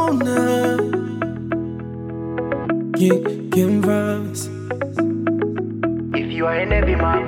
nah. Kim Vibes. If you are a heavy man,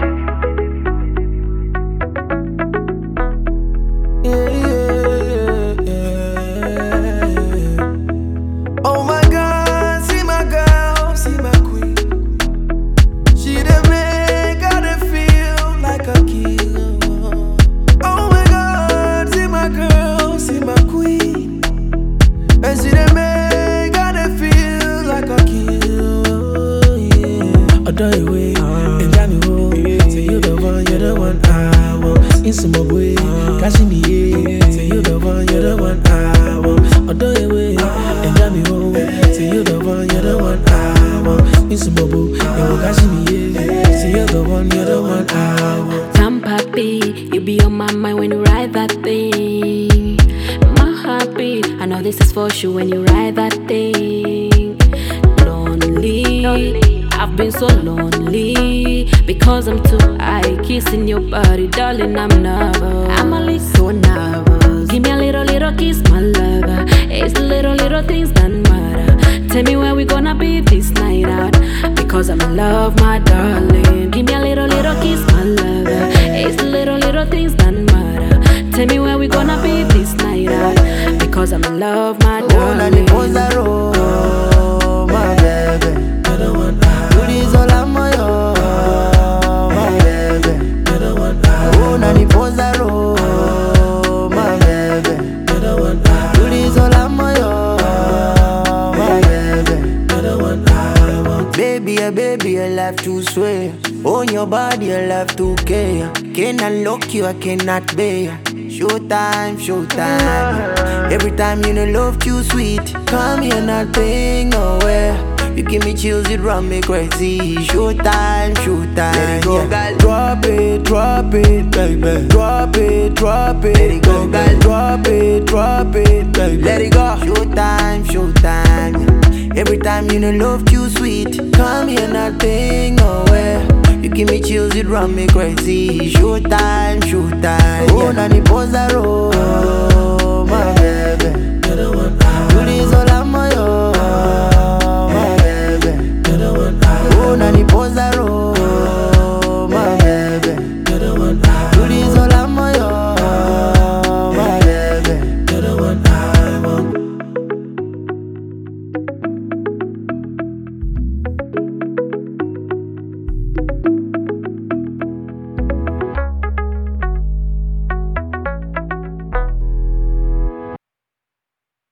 Oh my God, see my girl, see my queen. She the make I dey feel like a king. Oh my God, see my girl, see my queen. And she the make I dey feel like a king. Yeah. Adore you way, and drive me home. Say you the one, you're the one I want. In some way, catching me, yeah. Say you the one, you're the one I want. Adore you way, and drive me home. Say you the one, you're the one I want. In some boo, you catching me, yeah. Say you're the one, you're the one I want. Come, papi, you be on my mind when you ride that thing. My heartbeat, I know this is for sure when you ride that thing. Lonely, I've been so lonely because I'm too high, kissing your body, darling. I'm nervous. I'm a little so nervous. Give me a little kiss, my lover. It's the little things that matter. Tell me where we gonna be this night out, because I'm in love, my darling. Give me a little kiss, my lover. It's the little things that matter. Tell me where we gonna be this night out, because I'm in love, my darling. oh, my baby. You're the one I want. You this all I'm my baby. You're the one I Oh, want. Nani Pozaro, my baby. You're the one I You want. this all I'm my baby. You're the one I want. Baby, I love to swear. On your body, I love to care. Cannot lock you, I cannot bear. Showtime. Every time you know love too sweet. Come here, not paying nowhere. You give me chills, it run me crazy. Showtime. Let it go, Yeah. girl. Drop it, baby. Drop it, Let it go, baby. girl. Drop it, baby. Let it go. Showtime. Every time you know love too sweet. Come here, not paying nowhere. You give me chills, it run me crazy. Showtime. Oh, Yeah. Nani Pozaro.